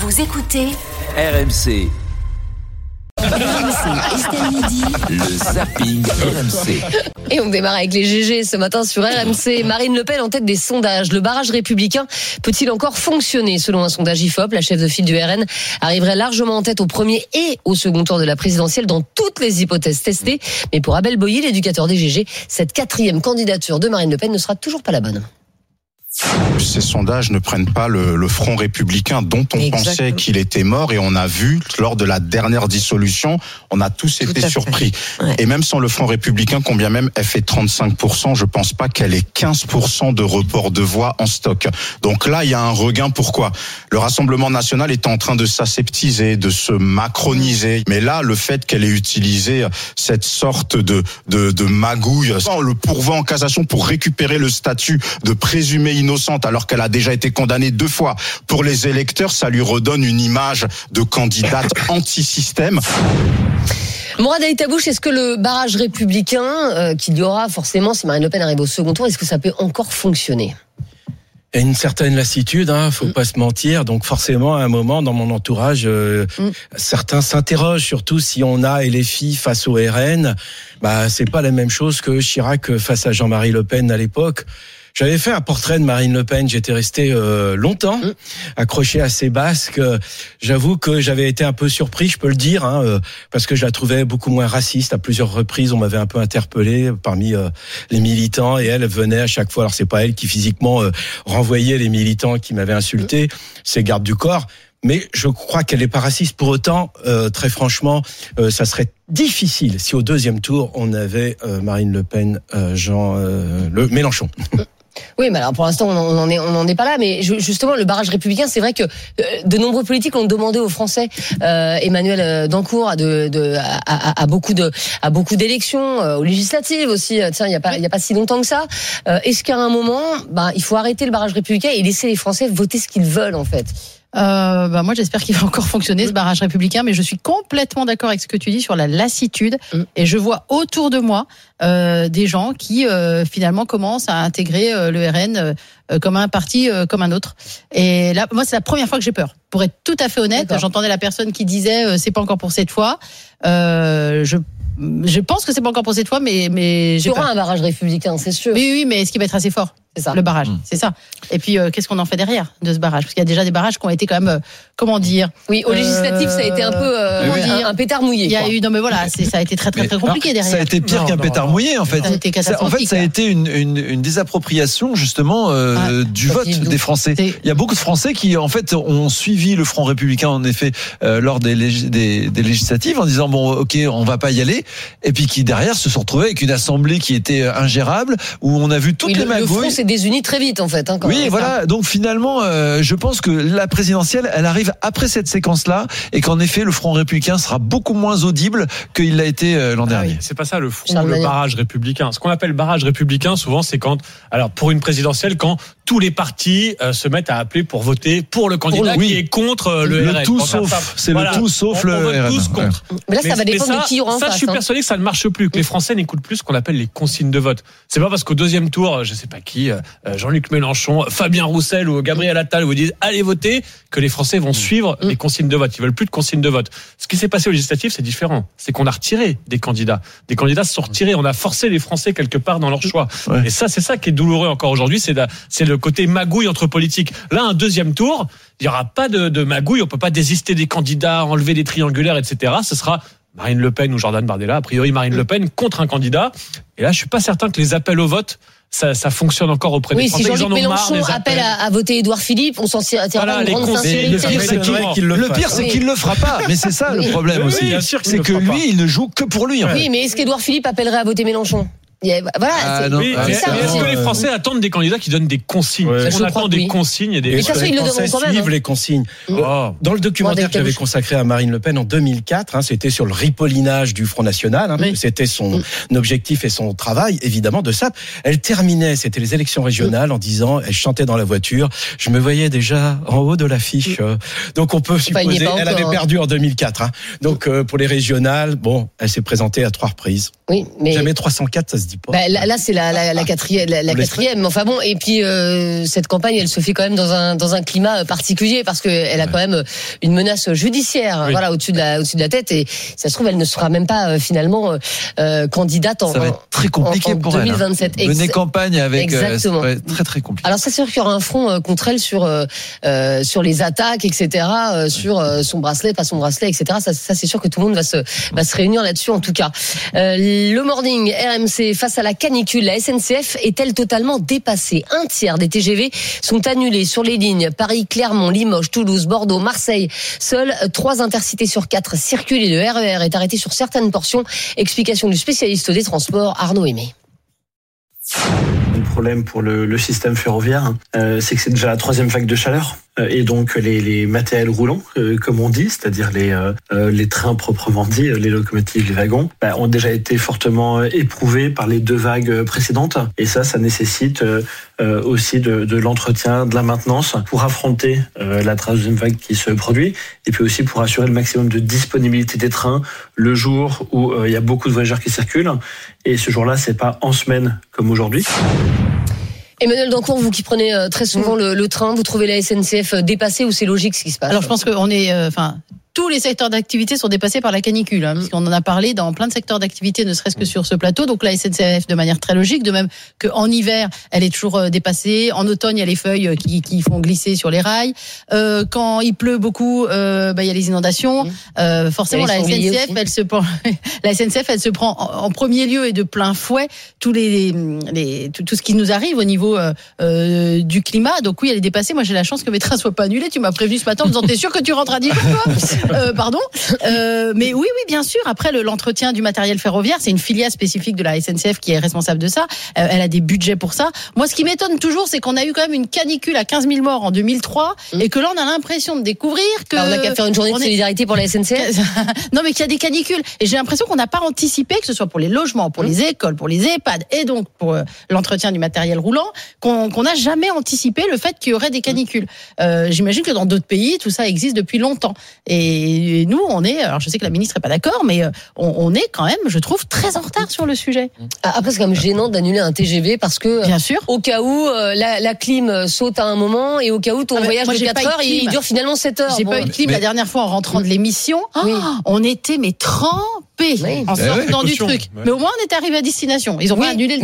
Vous écoutez RMC. Estelle Midi. Le zapping RMC. Et on démarre avec les GG ce matin sur RMC. Marine Le Pen en tête des sondages. Le barrage républicain peut-il encore fonctionner? Selon un sondage IFOP, la chef de file du RN arriverait largement en tête au premier et au second tour de la présidentielle dans toutes les hypothèses testées. Mais pour Abel Boilly, l'éducateur des GG, cette quatrième candidature de Marine Le Pen ne sera toujours pas la bonne. Ces sondages ne prennent pas le front républicain dont on pensait qu'il était mort, et on a vu lors de la dernière dissolution, on a tous été surpris. Ouais. Et même sans le front républicain, combien même elle fait 35%, je pense pas qu'elle ait 15% de report de voix en stock. Donc là, il y a un regain. Pourquoi? Le Rassemblement national est en train de s'aseptiser, de se macroniser. Mais là, le fait qu'elle ait utilisé cette sorte de magouille, le pourvoi en cassation pour récupérer le statut de présumé innocente alors qu'elle a déjà été condamnée 2 fois. Pour les électeurs, ça lui redonne une image de candidate anti-système. Mourad Aïtabouche, est-ce que le barrage républicain qu'il y aura forcément si Marine Le Pen arrive au second tour, est-ce que ça peut encore fonctionner? Il y a une certaine lassitude, faut pas se mentir. Donc forcément, à un moment, dans mon entourage, certains s'interrogent, surtout si on a LFI face au RN. C'est pas la même chose que Chirac face à Jean-Marie Le Pen à l'époque. J'avais fait un portrait de Marine Le Pen, j'étais resté longtemps accroché à ses basques. J'avoue que j'avais été un peu surpris, je peux le dire, parce que je la trouvais beaucoup moins raciste. À plusieurs reprises, on m'avait un peu interpellé parmi les militants, et elle venait à chaque fois. Alors c'est pas elle qui physiquement renvoyait les militants qui m'avaient insulté, c'est garde du corps. Mais je crois qu'elle n'est pas raciste. Pour autant, très franchement, ça serait difficile si au deuxième tour, on avait Marine Le Pen, Mélenchon. Oui, mais alors pour l'instant, on n'en est pas là. Mais justement, le barrage républicain, c'est vrai que de nombreux politiques ont demandé aux Français. Emmanuel Dancourt à beaucoup d'élections, aux législatives aussi. Tiens, il y a pas si longtemps que ça. Est-ce qu'à un moment, il faut arrêter le barrage républicain et laisser les Français voter ce qu'ils veulent en fait? Moi j'espère qu'il va encore fonctionner ce barrage républicain, mais je suis complètement d'accord avec ce que tu dis sur la lassitude, et je vois autour de moi des gens qui finalement commencent à intégrer le RN comme un parti comme un autre, et là moi c'est la première fois que j'ai peur, pour être tout à fait honnête. J'entendais la personne qui disait c'est pas encore pour cette fois. Je pense que c'est pas encore pour cette fois, mais il y aura un barrage républicain, c'est sûr. Oui, mais est-ce qu'il va être assez fort? C'est ça. Le barrage, c'est ça. Et puis, qu'est-ce qu'on en fait derrière de ce barrage? Parce qu'il y a déjà des barrages qui ont été quand même, comment dire? Oui, aux législatives, ça a été un peu un pétard mouillé. Il y a eu, non mais voilà, ça a été très compliqué derrière. Ça a été pire qu'un pétard mouillé en fait. Ça a été catastrophique. En fait, ça a été une désappropriation justement du vote des Français. Il y a beaucoup de Français qui en fait ont suivi le Front républicain en effet lors des législatives en disant bon, ok, on va pas y aller, et puis qui derrière se sont retrouvés avec une assemblée qui était ingérable, où on a vu toutes les magouilles. Désunis très vite en fait. Oui, voilà. Donc finalement, je pense que la présidentielle, elle arrive après cette séquence-là, et qu'en effet, le Front républicain sera beaucoup moins audible qu'il l'a été l'an dernier. Oui. C'est pas ça le barrage républicain. Ce qu'on appelle barrage républicain, souvent, c'est pour une présidentielle, quand tous les partis se mettent à appeler pour voter pour le candidat qui est contre le RN. Tout sauf, c'est le tout sauf le RN. On vote tous contre. Mais là, ça va dépendre de qui aura en face. Ça, je suis persuadé que ça ne marche plus, que les Français n'écoutent plus ce qu'on appelle les consignes de vote. C'est pas parce qu'au deuxième tour, je sais pas qui, Jean-Luc Mélenchon, Fabien Roussel ou Gabriel Attal vous disent allez voter, que les Français vont suivre les consignes de vote. Ils veulent plus de consignes de vote. Ce qui s'est passé aux législatives, c'est différent. C'est qu'on a retiré des candidats. Des candidats se sont retirés. On a forcé les Français quelque part dans leur choix. Ouais. Et ça, c'est ça qui est douloureux encore aujourd'hui. C'est le côté magouille entre politiques. Là, un deuxième tour, il n'y aura pas de magouille. On peut pas désister des candidats, enlever des triangulaires, etc. Ce sera Marine Le Pen ou Jordan Bardella. A priori, Marine Le Pen contre un candidat. Et là, je suis pas certain que les appels au vote, ça fonctionne encore auprès des Français. Oui, si Jean-Luc Mélenchon appelle à voter Édouard Philippe, on s'en tirera une grande sincérité. Le pire, c'est qu'il le fera pas. Mais c'est ça le problème aussi. C'est que lui, il ne joue que pour lui. Oui, mais est-ce qu'Édouard Philippe appellerait à voter Mélenchon? Voilà, est-ce que les Français attendent des candidats qui donnent des consignes? On attend des consignes et des. Mais ça, ils le demanderont quand même. Suivent les consignes. Dans le documentaire que j'avais consacré à Marine Le Pen en 2004, c'était sur le ripollinage du Front National. C'était son objectif et son travail, évidemment, de ça. Elle terminait, c'était les élections régionales, en disant, elle chantait dans la voiture, je me voyais déjà en haut de l'affiche. Donc on peut supposer, elle avait perdu en 2004. Donc pour les régionales, elle s'est présentée à 3 reprises. Oui, mais jamais 304, ça se dit dis pas. Bah, là c'est la quatrième, la quatrième. Enfin bon, et puis cette campagne, elle se fait quand même dans un climat particulier parce que elle a quand même une menace judiciaire, voilà, au-dessus de la tête, et ça se trouve elle ne sera même pas finalement candidate ça va être très compliqué en pour 2027. Elle. Mener campagne avec exactement. Ça va être très très compliqué. Alors c'est sûr qu'il y aura un front contre elle sur les attaques, etc., sur son bracelet, pas son bracelet, etc. Ça c'est sûr que tout le monde va se réunir là-dessus en tout cas. Le morning RMC face à la canicule, la SNCF est-elle totalement dépassée? Un tiers des TGV sont annulés sur les lignes Paris, Clermont, Limoges, Toulouse, Bordeaux, Marseille. Seuls 3 intercités sur 4 circulent et le RER est arrêté sur certaines portions. Explication du spécialiste des transports Arnaud Aimé. Le problème pour le système ferroviaire, c'est que c'est déjà la 3e vague de chaleur. Et donc les matériels roulants, comme on dit, c'est-à-dire les trains proprement dit, les locomotives, les wagons, ont déjà été fortement éprouvés par les 2 vagues précédentes. Et ça nécessite aussi de l'entretien, de la maintenance pour affronter la 3e vague qui se produit. Et puis aussi pour assurer le maximum de disponibilité des trains le jour où il y a beaucoup de voyageurs qui circulent. Et ce jour-là, c'est pas en semaine comme aujourd'hui. Emmanuel Dancourt, vous qui prenez très souvent le train, vous trouvez la SNCF dépassée ou c'est logique ce qui se passe? Alors je pense qu'on est, tous les secteurs d'activité sont dépassés par la canicule, puisqu'on en a parlé dans plein de secteurs d'activité, ne serait-ce que sur ce plateau. Donc la SNCF de manière très logique, de même qu'en hiver, elle est toujours dépassée. En automne, il y a les feuilles qui font glisser sur les rails. Quand il pleut beaucoup, il y a les inondations. Forcément, la SNCF, elle se prend en premier lieu et de plein fouet tout ce qui nous arrive au niveau du climat. Donc oui, elle est dépassée. Moi, j'ai la chance que mes trains soient pas annulés. Tu m'as prévenu ce matin en me disant, t'es sûr que tu rentres à Dijon, toi? Pardon. Mais oui, bien sûr. Après, l'entretien du matériel ferroviaire, c'est une filiale spécifique de la SNCF qui est responsable de ça. Elle a des budgets pour ça. Moi, ce qui m'étonne toujours, c'est qu'on a eu quand même une canicule à 15 000 morts en 2003 et que là, on a l'impression de découvrir que... on n'a qu'à faire une journée de solidarité pour la SNCF. Non, mais qu'il y a des canicules. Et j'ai l'impression qu'on n'a pas anticipé, que ce soit pour les logements, pour les écoles, pour les EHPAD et donc pour l'entretien du matériel roulant, qu'on n'a jamais anticipé le fait qu'il y aurait des canicules. J'imagine que dans d'autres pays, tout ça existe depuis longtemps. Et nous, on est, alors je sais que la ministre n'est pas d'accord, mais on est quand même, je trouve, très en retard sur le sujet. Après, c'est quand même gênant d'annuler un TGV parce que, bien sûr, au cas où la clim saute à un moment et au cas où ton voyage de 4 heures, il dure finalement 7 heures. J'ai pas eu de clim la dernière fois en rentrant de l'émission. Oui. On était trempés en sortant du truc. Mais au moins, on était arrivé à destination. Ils ont pas annulé le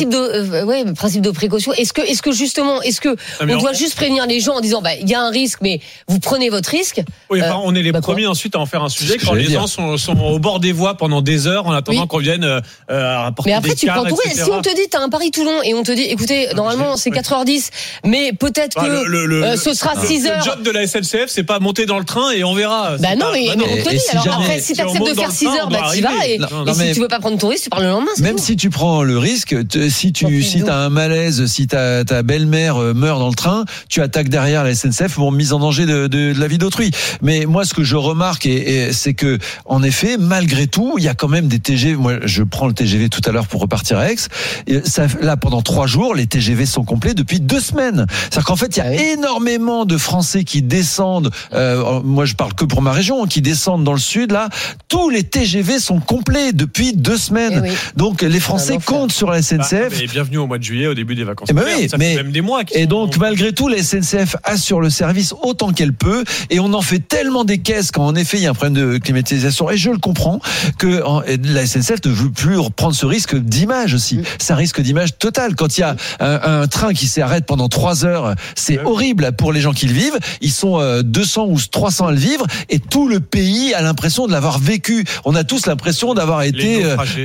TGV. Principe de précaution. Est-ce que justement, on doit juste prévenir les gens en disant, il y a un risque, mais vous prenez votre risque? Oui, on est les premiers ensuite à en faire un sujet quand les gens sont au bord des voies pendant des heures en attendant qu'on vienne rapporter des cartes. Mais après, tu prends tout risque. Si on te dit, t'as un Paris-Toulon et on te dit, écoutez, normalement, c'est 4h10, mais peut-être que ce sera 6h. Le job de la SNCF, c'est pas monter dans le train et on verra. Mais on te dit, alors après, si t'acceptes de faire 6h, t'y vas, et si tu veux pas prendre ton risque, tu parles le lendemain. Même si tu prends le risque, si t'as un malaise, si ta belle-mère meurt dans le train, tu attaques derrière la SNCF pour mise en danger de la vie d'autrui. Mais moi, ce que je remarque, c'est que, en effet, malgré tout, il y a quand même des TGV. Moi, je prends le TGV tout à l'heure pour repartir à Aix. Et là, pendant 3 jours, les TGV sont complets depuis 2 semaines. C'est-à-dire qu'en fait, il y a énormément de Français qui descendent. Moi, je parle que pour ma région, qui descendent dans le sud. Là, tous les TGV sont complets depuis 2 semaines. Donc, les Français comptent sur la SNCF. Et bienvenue au mois de juillet, au début des vacances. Ça fait même des mois. Et donc, malgré tout, la SNCF assure le service autant qu'elle peut. Et on en fait tellement des caisses quand, en effet, il y a un problème de climatisation. Et je le comprends que la SNCF ne veut plus prendre ce risque d'image aussi. C'est un risque d'image total. Quand il y a un train qui s'arrête pendant 3 heures, c'est horrible pour les gens qui le vivent. Ils sont 200 ou 300 à le vivre et tout le pays a l'impression de l'avoir vécu. On a tous l'impression d'avoir été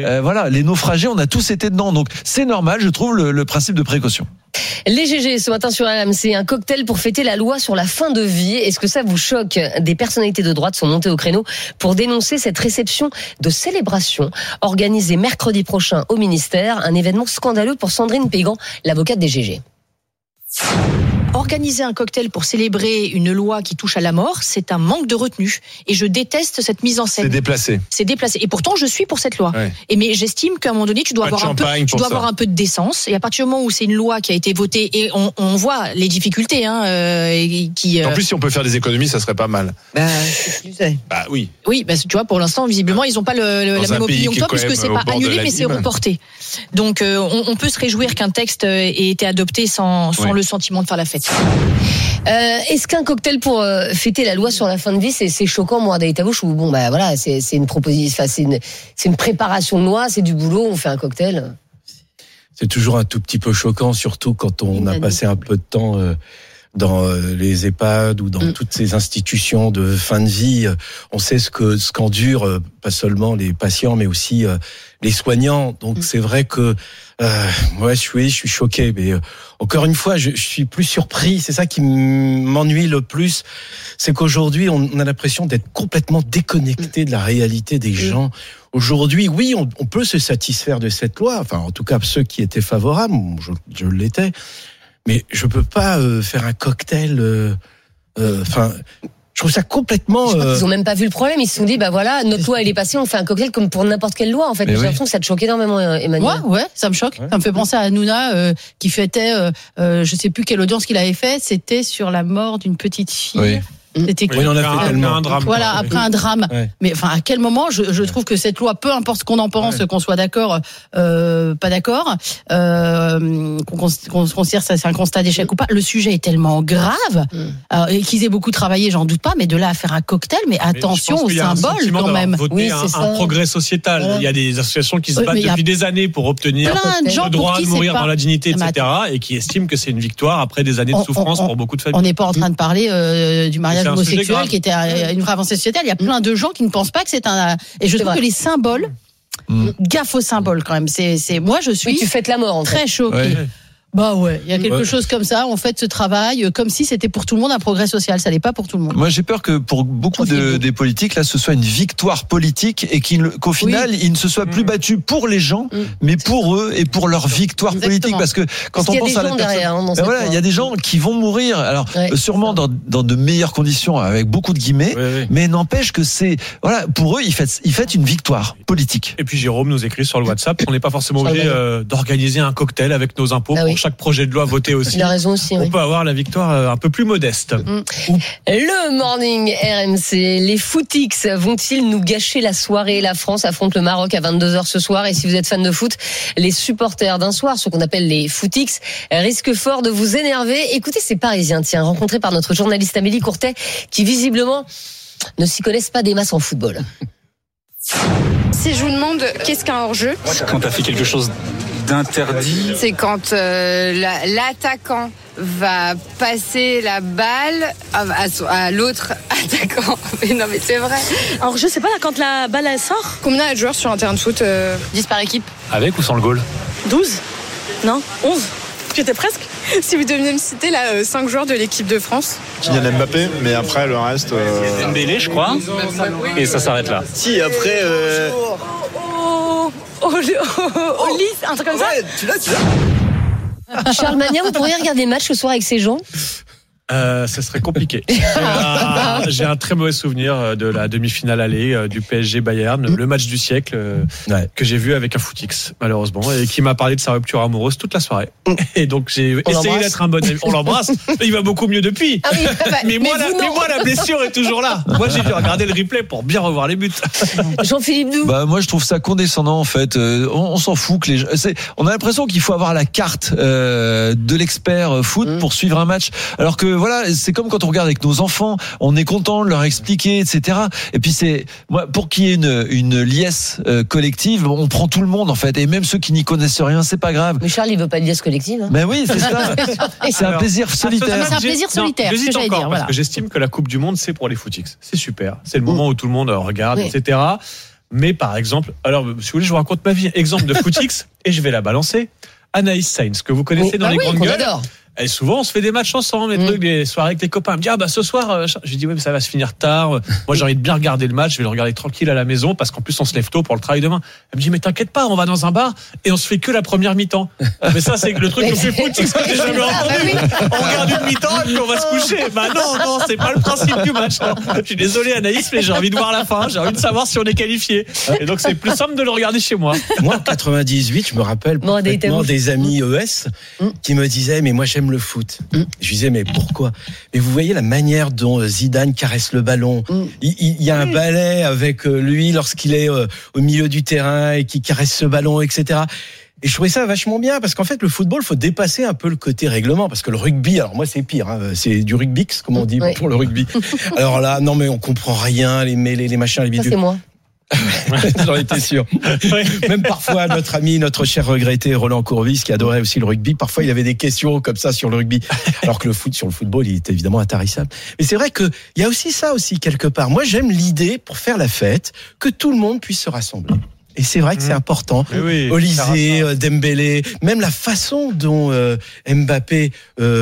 les naufragés, on a tous été dedans. Donc c'est normal, je trouve, le principe de précaution. Les GG ce matin sur RMC, un cocktail pour fêter la loi sur la fin de vie. Est-ce que ça vous choque? Des personnalités de droite sont montées au créneau pour dénoncer cette réception de célébration organisée mercredi prochain au ministère. Un événement scandaleux pour Sandrine Pégan, l'avocate des GG. Organiser un cocktail pour célébrer une loi qui touche à la mort, c'est un manque de retenue. Et je déteste cette mise en scène. C'est déplacé. Et pourtant, je suis pour cette loi. Ouais. Mais j'estime qu'à un moment donné, tu dois avoir un peu de décence. Et à partir du moment où c'est une loi qui a été votée, et on voit les difficultés, En plus, si on peut faire des économies, ça serait pas mal. Oui. Oui, tu vois, pour l'instant, visiblement, ils n'ont pas la même opinion que toi, puisque c'est pas annulé, mais c'est reporté. Donc, on peut se réjouir qu'un texte ait été adopté sans le sentiment de faire la fête. Est-ce qu'un cocktail pour fêter la loi sur la fin de vie, c'est choquant, moi, Daïtavouche, ou bon, voilà, c'est une proposition, c'est une préparation de loi, c'est du boulot, on fait un cocktail. C'est toujours un tout petit peu choquant, surtout quand on a passé un peu de temps dans les EHPAD ou dans toutes ces institutions de fin de vie. On sait ce qu'endurent pas seulement les patients, mais aussi les soignants. Donc c'est vrai que moi je suis choqué, mais encore une fois je suis plus surpris. C'est ça qui m'ennuie le plus, c'est qu'aujourd'hui on a l'impression d'être complètement déconnecté de la réalité des gens. Aujourd'hui, oui, on peut se satisfaire de cette loi. Enfin, en tout cas, ceux qui étaient favorables, je l'étais. Mais je peux pas faire un cocktail. Je trouve ça complètement. Ils ont même pas vu le problème. Ils se sont dit, voilà, notre loi elle est passée, on fait un cocktail comme pour n'importe quelle loi. En fait, j'ai l'impression que ça te choque énormément, Emmanuel. Ouais, ça me choque. Ça me fait penser à Hanouna qui fêtait, je sais plus quelle audience qu'il avait fait. C'était sur la mort d'une petite fille. Oui. C'était on en a fait tellement. Un drame. Voilà, après un drame. Ouais. Mais enfin, à quel moment je trouve que cette loi, peu importe ce qu'on en pense, qu'on soit d'accord, pas d'accord, qu'on considère ça c'est un constat d'échec ou pas, le sujet est tellement grave et qu'ils aient beaucoup travaillé, j'en doute pas, mais de là à faire un cocktail, mais attention au symbole quand même. Oui, c'est un progrès sociétal. Voilà. Il y a des associations qui se battent depuis des années pour obtenir le droit de mourir dans la dignité, etc., et qui estiment que c'est une victoire après des années de souffrance pour beaucoup de familles. On n'est pas en train de parler du mariage homosexuel qui était une vraie avancée sociétale. Il y a plein de gens qui ne pensent pas que c'est un. Et je trouve que les symboles, gaffe aux symboles quand même. Moi je suis. Tu fêtes la mort. Très choquée. Il y a quelque chose comme ça. On fait ce travail comme si c'était pour tout le monde un progrès social. Ça n'est pas pour tout le monde. Moi, j'ai peur que pour beaucoup des politiques, là, ce soit une victoire politique et qu'au final, ils ne se soient plus battus pour les gens, mais pour eux et pour leur victoire politique. Parce que quand on pense à la personne, il y a des gens qui vont mourir. Alors, sûrement dans de meilleures conditions, avec beaucoup de guillemets, mais n'empêche que pour eux, ils fêtent une victoire politique. Et puis Jérôme nous écrit sur le WhatsApp qu'on n'est pas forcément obligé d'organiser un cocktail avec nos impôts. Chaque projet de loi voté aussi. Il a raison aussi. On peut avoir la victoire un peu plus modeste. Le morning RMC, les footix vont-ils nous gâcher la soirée? La France affronte le Maroc à 22h ce soir, et si vous êtes fan de foot, les supporters d'un soir, ce qu'on appelle les footix, risquent fort de vous énerver. Écoutez ces Parisiens, rencontrés par notre journaliste Amélie Courtet, qui visiblement ne s'y connaissent pas des masses en football. Si je vous demande qu'est-ce qu'un hors-jeu? Quand t'as fait quelque chose d'interdit. C'est quand l'attaquant va passer la balle à l'autre attaquant. Mais non, mais c'est vrai. Alors, je sais pas, quand la balle elle sort. Combien il y a de joueurs sur un terrain de foot 10 par équipe. Avec ou sans le goal? 12? Non, 11. J'étais presque. Si vous deviez me citer 5 joueurs de l'équipe de France. Kylian Mbappé, mais après le reste. Dembélé, je crois. Et ça s'arrête là. Si, après. Lys, un truc comme ça. Tu l'as. Charles Magnin, vous pourriez regarder le match ce soir avec ces gens? Ça serait compliqué. J'ai un très mauvais souvenir de la demi-finale aller du PSG Bayern, le match du siècle que j'ai vu avec un footix, malheureusement, et qui m'a parlé de sa rupture amoureuse toute la soirée. Et donc j'ai essayé d'être un bon ami. On l'embrasse. Il va beaucoup mieux depuis. Ah oui, mais moi la blessure est toujours là. Moi j'ai dû regarder le replay pour bien revoir les buts. Jean-Philippe Doux. Moi je trouve ça condescendant en fait. On s'en fout que on a l'impression qu'il faut avoir la carte de l'expert foot pour suivre un match, alors que voilà, c'est comme quand on regarde avec nos enfants, on est content de leur expliquer, etc. Et puis pour qu'il y ait une liesse collective, on prend tout le monde en fait, et même ceux qui n'y connaissent rien, c'est pas grave. Mais Charles, il veut pas de liesse collective. Mais oui, c'est ça. C'est un plaisir solitaire. C'est un plaisir solitaire. J'hésite encore parce que j'estime que la Coupe du Monde, c'est pour les footix. C'est super. C'est le moment où tout le monde regarde, etc. Mais par exemple, alors si vous voulez, je vous raconte ma vie. Exemple de footix et je vais la balancer. Anaïs Sainz, que vous connaissez dans les grandes gueules. Et souvent, on se fait des matchs ensemble, des soirées avec les copains. Elle me dit, ce soir, je dis, oui, mais ça va se finir tard. Moi, j'ai envie de bien regarder le match. Je vais le regarder tranquille à la maison parce qu'en plus, on se lève tôt pour le travail demain. Elle me dit, mais t'inquiète pas, on va dans un bar et on se fait que la première mi-temps. Mais ça, c'est le truc le plus foutu que j'ai jamais entendu. On regarde une mi-temps et puis on va se coucher. Non, c'est pas le principe du match. Je suis désolé, Anaïs, mais j'ai envie de voir la fin. J'ai envie de savoir si on est qualifié. Et donc, c'est plus simple de le regarder chez moi. Moi, en 98, je me rappelle des amis ES qui me disaient, mais moi, j'aime le foot. Je disais, mais pourquoi? Mais vous voyez la manière dont Zidane caresse le ballon. Il y a un ballet avec lui lorsqu'il est au milieu du terrain et qui caresse ce ballon, etc. Et je trouvais ça vachement bien parce qu'en fait, le football, faut dépasser un peu le côté règlement parce que le rugby, alors moi, c'est pire, c'est du rugbix, comme on dit pour le rugby. Alors là, non, mais on comprend rien, les machins, les bidules. Ça, c'est moi. J'en étais sûr. Même parfois, notre ami, notre cher regretté Roland Courbis, qui adorait aussi le rugby, parfois il avait des questions comme ça sur le rugby, alors que sur le football, il est évidemment intarissable. Mais c'est vrai qu'il y a aussi ça aussi quelque part. Moi, j'aime l'idée, pour faire la fête, que tout le monde puisse se rassembler. Et c'est vrai que c'est important. Olysée, Dembélé, même la façon dont Mbappé,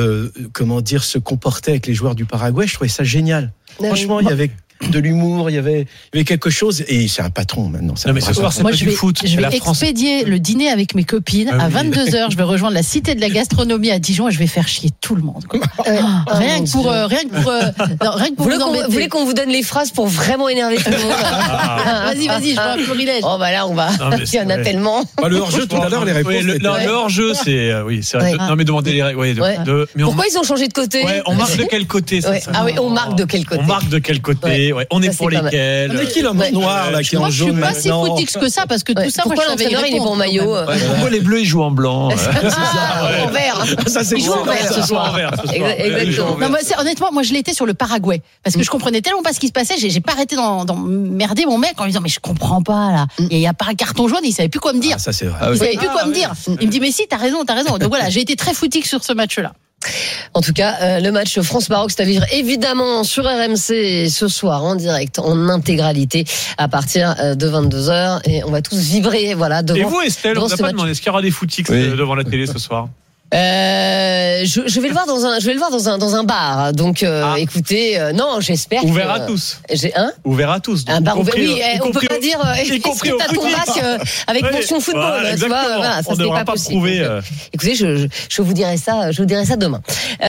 se comportait avec les joueurs du Paraguay, je trouvais ça génial. Franchement, il y avait de l'humour, il y avait quelque chose, et c'est un patron maintenant. Mais ce soir, c'est pas du foot. Je vais expédier le dîner avec mes copines à 22h. Je vais rejoindre la Cité de la Gastronomie à Dijon et je vais faire chier tout le monde. Rien que pour vous voulez qu'on vous donne les phrases pour vraiment énerver tout le monde? Vas-y, je vois un florilège. Oh là, on va. Il y en a tellement. Le hors-jeu tout à l'heure, les réponses. Le hors-jeu, c'est c'est vrai. Non, mais demandez les règles. Pourquoi ils ont changé de côté? On marque de quel côté? Ah oui, on marque de quel côté? On marque de quel côté? On est pour lesquels? On est qui l'homme noir là qui est en jaune? Je suis pas si footix que ça parce que tout ça, pourquoi l'entraîneur il est pas en maillot? Pourquoi les bleus ils jouent en blanc? En vert. Ça c'est ils jouent en vert ce soir. Exactement. Non, honnêtement, moi je l'étais sur le Paraguay parce que je comprenais tellement pas ce qui se passait. J'ai pas arrêté d'emmerder mon mec en lui disant mais je comprends pas là. Il y a pas un carton jaune, il savait plus quoi me dire. Ça c'est vrai. Il savait plus quoi me dire. Il me dit mais si t'as raison. Donc voilà, j'ai été très footix sur ce match-là. En tout cas, le match France-Maroc, c'est à vivre évidemment sur RMC ce soir en direct, en intégralité à partir de 22h et on va tous vibrer devant. Et vous Estelle, on n'a pas demandé, est-ce qu'il y aura des footix devant la télé ce soir? Je vais le voir dans un bar. Donc écoutez, non, j'espère ouvert à tous. Ouvert à tous. Un bar ouvert. Oui, on peut pas dire y compris au ton bac avec mention football, tu vois, ça c'est pas possible. Écoutez, je vous dirai ça demain.